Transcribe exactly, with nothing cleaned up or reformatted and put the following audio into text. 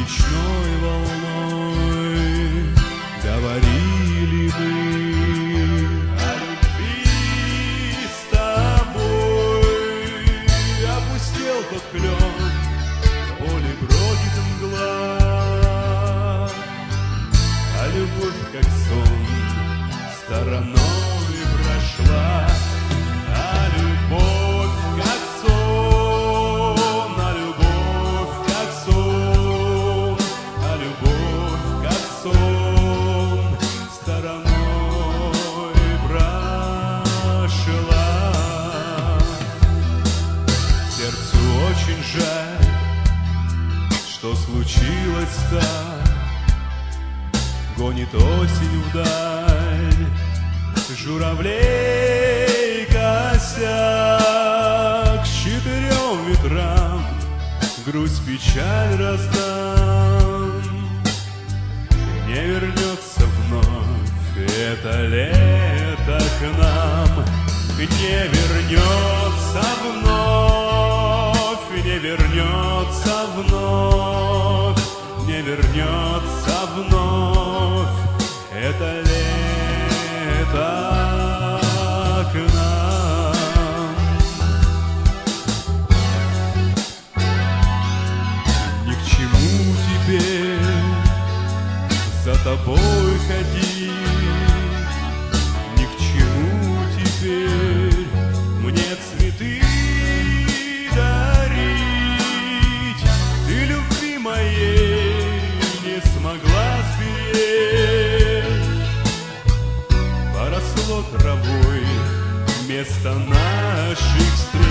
речной волной говорили мы о любви с тобой. Опустел тот клен, в поле бродит мгла, а любовь, как сон, стороной прошла. А любовь, как сон, а любовь, как сон, а любовь, как сон, стороной прошла. Сердцу очень жаль, что случилось так. Гонит осень вдаль журавлей косяк, с четырем ветрам грусть, печаль раздам. Не вернется вновь это лето к нам, не вернется вновь, не вернется вновь, не вернется вновь это лето к нам. Ни к чему теперь за тобой ходить, ни к чему теперь мне цветы дарить. Ты любви моей не смогла сберечь, поросло травой место наших встреч.